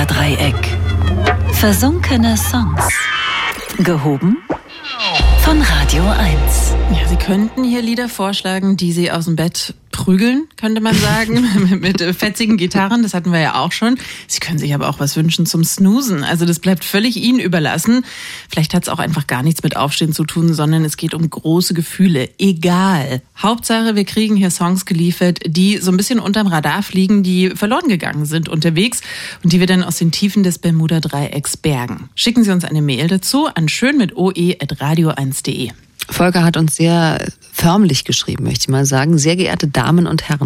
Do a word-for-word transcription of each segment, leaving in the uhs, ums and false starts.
Bermuda-Dreieck. Versunkene Songs. Gehoben von Radio eins. Ja, Sie könnten hier Lieder vorschlagen, die Sie aus dem Bett prügeln, könnte man sagen, mit, mit fetzigen Gitarren, das hatten wir ja auch schon. Sie können sich aber auch was wünschen zum Snoozen, also das bleibt völlig Ihnen überlassen. Vielleicht hat es auch einfach gar nichts mit Aufstehen zu tun, sondern es geht um große Gefühle, egal. Hauptsache, wir kriegen hier Songs geliefert, die so ein bisschen unterm Radar fliegen, die verloren gegangen sind unterwegs und die wir dann aus den Tiefen des Bermuda-Dreiecks bergen. Schicken Sie uns eine Mail dazu an schön mit oe at radio eins punkt de. Volker hat uns sehr förmlich geschrieben, möchte ich mal sagen. Sehr geehrte Damen und Herren.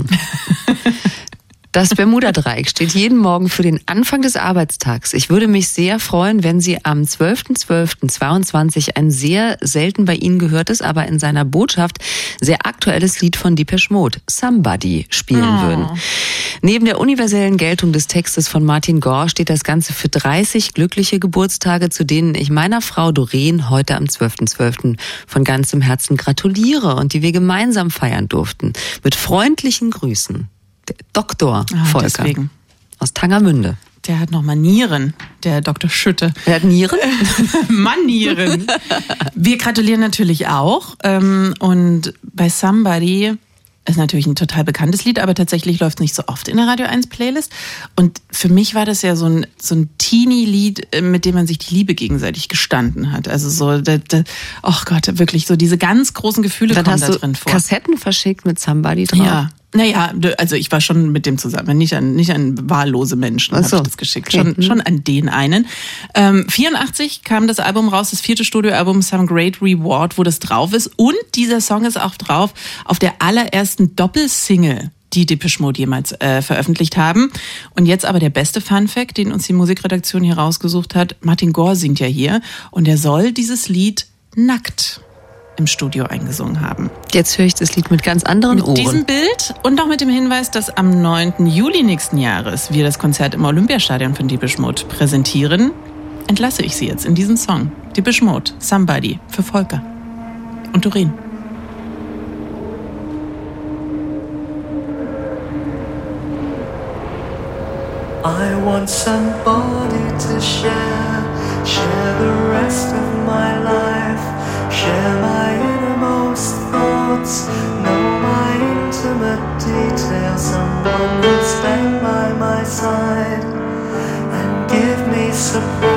Das Bermuda-Dreieck steht jeden Morgen für den Anfang des Arbeitstags. Ich würde mich sehr freuen, wenn Sie am zwölften zwölften zweiundzwanzig ein sehr selten bei Ihnen gehörtes, aber in seiner Botschaft sehr aktuelles Lied von Depeche Mode, Somebody, spielen oh. würden. Neben der universellen Geltung des Textes von Martin Gore steht das Ganze für dreißig glückliche Geburtstage, zu denen ich meiner Frau Doreen heute am zwölften zwölften von ganzem Herzen gratuliere und die wir gemeinsam feiern durften. Mit freundlichen Grüßen. Der Doktor ah, Volker deswegen. Aus Tangermünde. Der hat noch Manieren, der Doktor Schütte. Der hat Nieren? Manieren. Wir gratulieren natürlich auch. Und bei Somebody ist natürlich ein total bekanntes Lied, aber tatsächlich läuft es nicht so oft in der Radio eins Playlist. Und für mich war das ja so ein, so ein Teenie-Lied, mit dem man sich die Liebe gegenseitig gestanden hat. Also so, da, da, oh Gott, wirklich so diese ganz großen Gefühle dann kommen hast da du drin vor. Kassetten verschickt mit Somebody drauf? Ja. Naja, also ich war schon mit dem zusammen, nicht an, nicht an wahllose Menschen habe so. ich das geschickt, Okay. schon, schon an den einen. Ähm, vierundachtzig kam das Album raus, das vierte Studioalbum Some Great Reward, wo das drauf ist. Und dieser Song ist auch drauf auf der allerersten Doppelsingle, die Depeche Mode jemals äh, veröffentlicht haben. Und jetzt aber der beste Funfact, den uns die Musikredaktion hier rausgesucht hat. Martin Gore singt ja hier und er soll dieses Lied nackt im Studio eingesungen haben. Jetzt höre ich das Lied mit ganz anderen mit Ohren. Mit diesem Bild und auch mit dem Hinweis, dass am neunten Juli nächsten Jahres wir das Konzert im Olympiastadion von Depeche Mode präsentieren, entlasse ich Sie jetzt in diesen Song. Depeche Mode, Somebody, für Volker und Doreen. I want somebody to share, share the rest of my life, share my innermost thoughts, know my intimate details, someone who'll stand by my side and give me support.